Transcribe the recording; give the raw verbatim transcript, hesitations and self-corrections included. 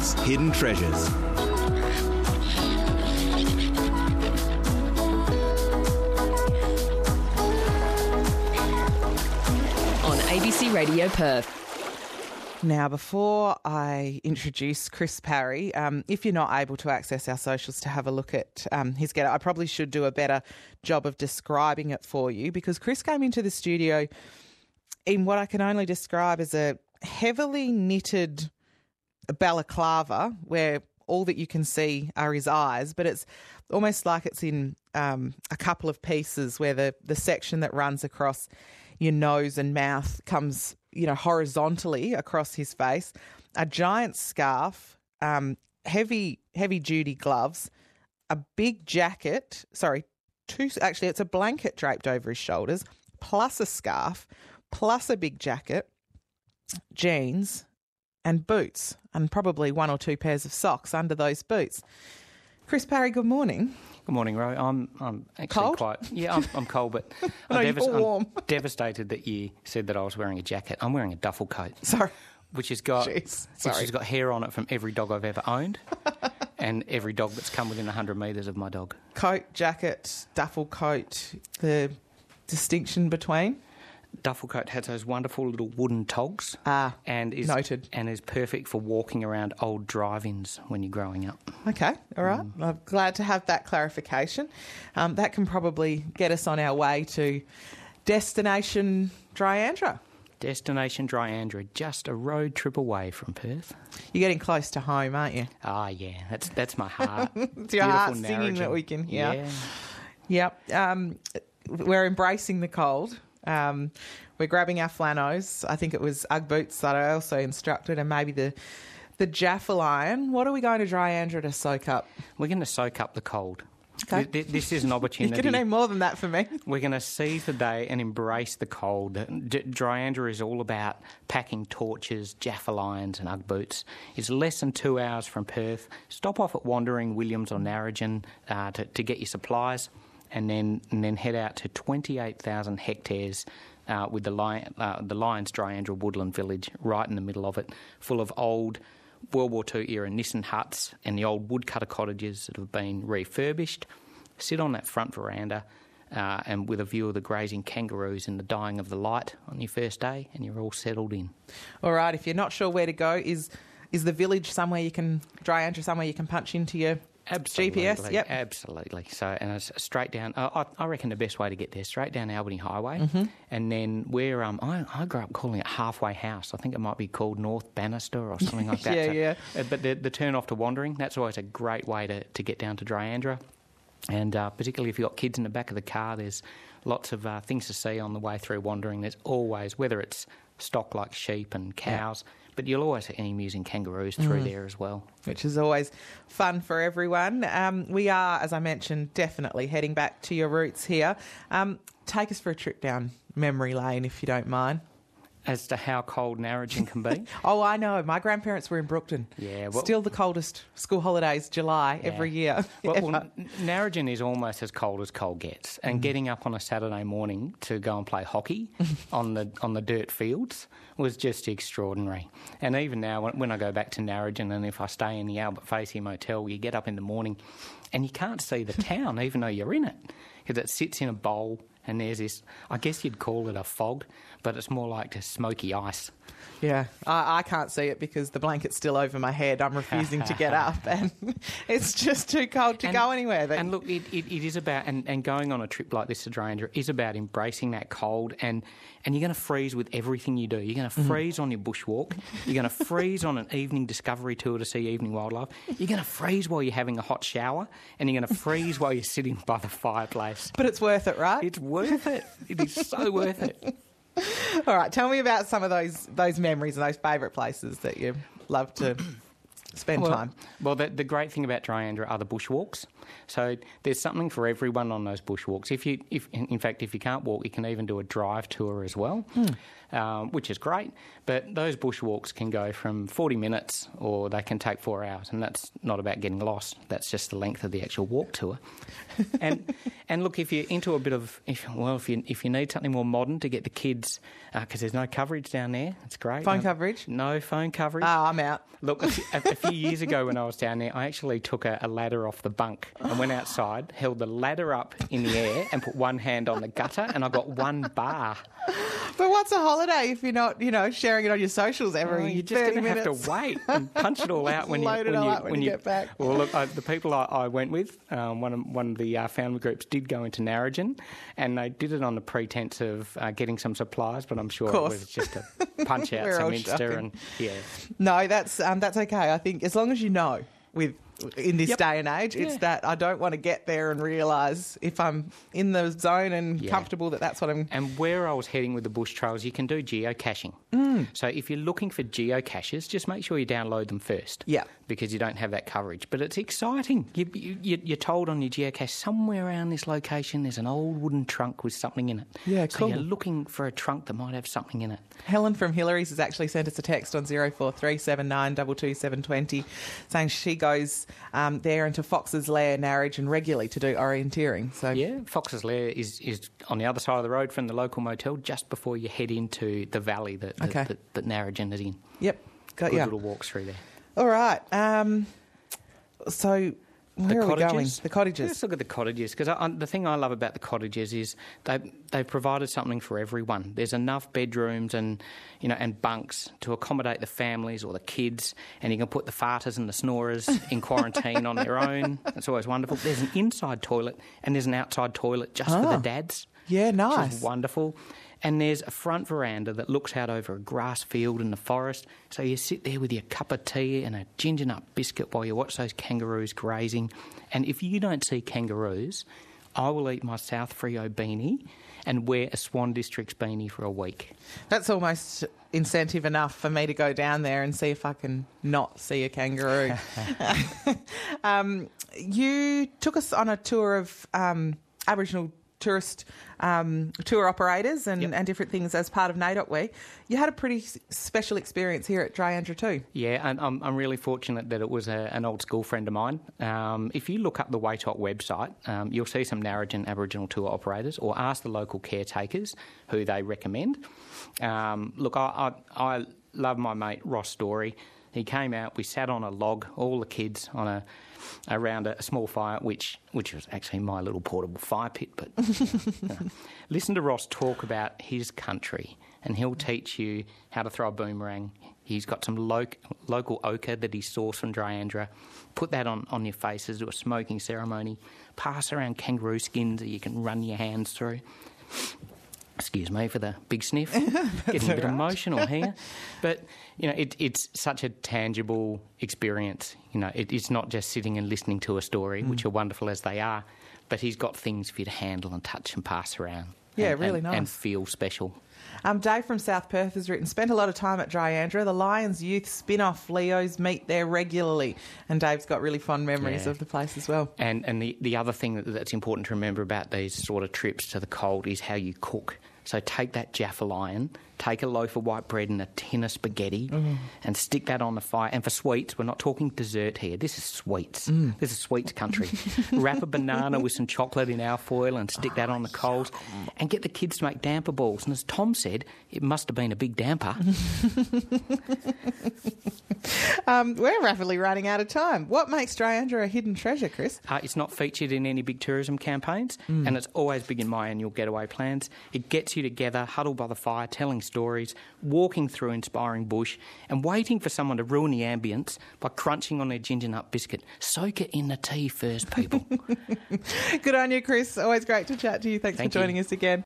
Perth's hidden treasures. On A B C Radio Perth. Now, before I introduce Chris Parry, um, if you're not able to access our socials to have a look at um, his get, I probably should do a better job of describing it for you, because Chris came into the studio in what I can only describe as a heavily knitted balaclava where all that you can see are his eyes, but it's almost like it's in um, a couple of pieces where the, the section that runs across your nose and mouth comes, you know, horizontally across his face, a giant scarf, um, heavy, heavy duty gloves, a big jacket, sorry, two, actually it's a blanket draped over his shoulders, plus a scarf, plus a big jacket, jeans and boots, and probably one or two pairs of socks under those boots. Chris Parry, good morning. Good morning, Ro. I'm I'm actually Cold? quite yeah. I'm, I'm cold, but No, I'm, you feel warm. I'm devastated that you said that I was wearing a jacket. I'm wearing a duffel coat, Sorry. which has got Jeez, which sorry. has got hair on it from every dog I've ever owned, and every dog that's come within one hundred metres of my dog. Coat, jacket, duffel coat, the distinction between? Duffel coat has those wonderful little wooden togs, Ah, and is noted. and is perfect for walking around old drive-ins when you're growing up. Okay, all right. Mm. I'm glad to have that clarification. Um, that can probably get us on our way to destination Dryandra. Destination Dryandra, just a road trip away from Perth. You're getting close to home, aren't you? Ah, yeah, that's that's my heart. It's your Beautiful heart singing narrative. that we can hear. Yeah. Yep. Um, we're embracing the cold. Um, we're grabbing our flanos. I think it was Ugg boots that I also instructed, and maybe the the Jaffle iron. What are we going to Dryandra to soak up? We're going to soak up the cold. Okay. Th- This is an You're opportunity. going to need more than that for me. We're going to seize the day and embrace the cold. D- Dryandra is all about packing torches, Jaffle irons and Ugg boots. It's less than two hours from Perth. Stop off at Wandering, Williams or Narrogin uh, to, to get your supplies, and then and then head out to twenty-eight thousand hectares uh, with the, Lion, uh, the Lions Dryandra Woodland Village right in the middle of it, full of old World War Two era Nissan huts and the old woodcutter cottages that have been refurbished. Sit on that front veranda uh, and with a view of the grazing kangaroos and the dying of the light on your first day, and you're all settled in. All right. If you're not sure where to go, is is the village somewhere you can Dryandra somewhere you can punch into your Absolutely. G P S? Yep. Absolutely. So, and it's straight down. Uh, I, I reckon the best way to get there, straight down Albany Highway, Mm-hmm. and then where um, I, I grew up calling it Halfway House. I think it might be called North Bannister or something like that. Yeah, So, yeah. uh, But the, the turn off to Wandering, that's always a great way to, to get down to Dryandra. And uh, particularly if you've got kids in the back of the car, there's lots of uh, things to see on the way through Wandering. There's always, whether it's stock like sheep and cows, but you'll always see emus and kangaroos through Mm. there as well. Which is always fun for everyone. Um, we are, as I mentioned, definitely heading back to your roots here. Um, take us for a trip down memory lane, if you don't mind. As to how cold Narrogin can be. Oh, I know. My grandparents were in Brookton. Yeah, well- Still the coldest school holidays, July, Yeah. every year. Well, Ever. well, Narrogin is almost as cold as cold gets, and getting up on a Saturday morning to go and play hockey on the on the dirt fields was just extraordinary. And even now, when, when I go back to Narrogin, and if I stay in the Albert Facey Motel, you get up in the morning, and you can't see the town, even though you're in it, because it sits in a bowl. And there's this, I guess you'd call it a fog, but it's more like just smoky ice. Yeah, I, I can't see it because the blanket's still over my head. I'm refusing to get up, and it's just too cold to And- go anywhere. But And look, it, it, it is about, and, and going on a trip like this to Dryandra is about embracing that cold, and, and you're going to freeze with everything you do. You're going to freeze on your bushwalk. You're going to freeze on an evening discovery tour to see evening wildlife. You're going to freeze while you're having a hot shower, and you're going to freeze while you're sitting by the fireplace. but it's worth it, right? It's worth it. It is so worth it. All right, tell me about some of those those memories and those favourite places that you love to spend Well, time. well the, the great thing about Dryandra are the bushwalks. So there's something for everyone on those bushwalks. If you, if in fact, if you can't walk, you can even do a drive tour as well, mm. um, which is great. But those bushwalks can go from forty minutes or they can take four hours, and that's not about getting lost. That's just the length of the actual walk tour. and and look, if you're into a bit of, if, well, if you if you need something more modern to get the kids, because uh, there's no coverage down there, it's great. Phone no, coverage? No phone coverage. Oh, I'm out. Look, a, a, a few years ago when I was down there, I actually took a, a ladder off the bunk and went outside, held the ladder up in the air and put one hand on the gutter, and I got one bar. But what's a holiday if you're not, you know, sharing it on your socials every oh, you're just thirty going to minutes? have to wait and punch it all out when you Load it when all you, out when you get back. Well, look, I, the people I, I went with, um, one of one of the uh, family groups did go into Narrogin, and they did it on the pretense of uh, getting some supplies, but I'm sure it was just to punch out We're all some Minster shopping. and yeah. No, that's um, that's okay. I think as long as you know with. In this Yep. day and age, it's Yeah. that I don't want to get there and realise if I'm in the zone and Yeah. comfortable that that's what I'm... And where I was heading with the bush trails, you can do geocaching. Mm. So if you're looking for geocaches, just make sure you download them first. Yeah. Because you don't have that coverage. But it's exciting. You, you, you're told on your geocache, somewhere around this location there's an old wooden trunk with something in it. Yeah, so cool. you're looking for a trunk that might have something in it. Helen from Hillary's has actually sent us a text on zero four three seven nine two two seven two zero saying she goes um, there into Fox's Lair, Narrogin regularly to do orienteering. So Yeah, Fox's Lair is, is on the other side of the road from the local motel, just before you head into the valley that, that, Okay. that, that Narrogin is in. Yep, got Good you. little walks through there. All right. Um, so where The are we going? cottages? The cottages. Let's look at the cottages, because the thing I love about the cottages is they they've provided something for everyone. There's enough bedrooms and you know and bunks to accommodate the families or the kids, and you can put the farters and the snorers in quarantine on their own. That's always wonderful. There's an inside toilet and there's an outside toilet just for Oh. the dads. Yeah, Which nice. is wonderful. And there's a front veranda that looks out over a grass field in the forest. So you sit there with your cup of tea and a ginger nut biscuit while you watch those kangaroos grazing. And if you don't see kangaroos, I will eat my South Freo beanie and wear a Swan Districts beanie for a week. That's almost incentive enough for me to go down there and see if I can not see a kangaroo. um, you took us on a tour of um, Aboriginal tourist um, tour operators and, Yep. and different things as part of NAIDOC Week. You had a pretty s- special experience here at Dryandra too. Yeah, and I'm, I'm really fortunate that it was a, an old school friend of mine. Um, if you look up the Waitot website, um, you'll see some Narrogin Aboriginal tour operators, or ask the local caretakers who they recommend. Um, look, I, I, I love my mate Ross Story. He came out, we sat on a log, all the kids on a around a, a small fire, which which was actually my little portable fire pit. But you know, listen to Ross talk about his country, and he'll teach you how to throw a boomerang. He's got some lo- local ochre that he sourced from Dryandra. Put that on, on your faces, do a smoking ceremony. Pass around kangaroo skins that you can run your hands through. Excuse me for the big sniff. Getting a bit emotional here. But, you know, it, it's such a tangible experience. You know, it, it's not just sitting and listening to a story, mm. which are wonderful as they are, but he's got things for you to handle and touch and pass around. Yeah, and, really and, nice. And feel special. Um, Dave from South Perth has written, spent a lot of time at Dryandra. The Lions Youth spin-off Leos meet there regularly. And Dave's got really fond memories Yeah. of the place as well. And and the, the other thing that, that's important to remember about these sort of trips to the cold is how you cook. So take that Jaffa Lion, take a loaf of white bread and a tin of spaghetti mm. and stick that on the fire. And for sweets, we're not talking dessert here. This is sweets. Mm. This is sweets country. Wrap a banana with some chocolate in alfoil and stick that on the coals and get the kids to make damper balls. And as Tom said, it must have been a big damper. um, we're rapidly running out of time. What makes Dryandra a hidden treasure, Chris? Uh, it's not featured in any big tourism campaigns mm. and it's always big in my annual getaway plans. It gets you together, huddled by the fire, telling stories, walking through inspiring bush and waiting for someone to ruin the ambience by crunching on their ginger nut biscuit. Soak it in the tea first, people. Good on you, Chris. Always great to chat to you. Thanks Thank for joining you. us again.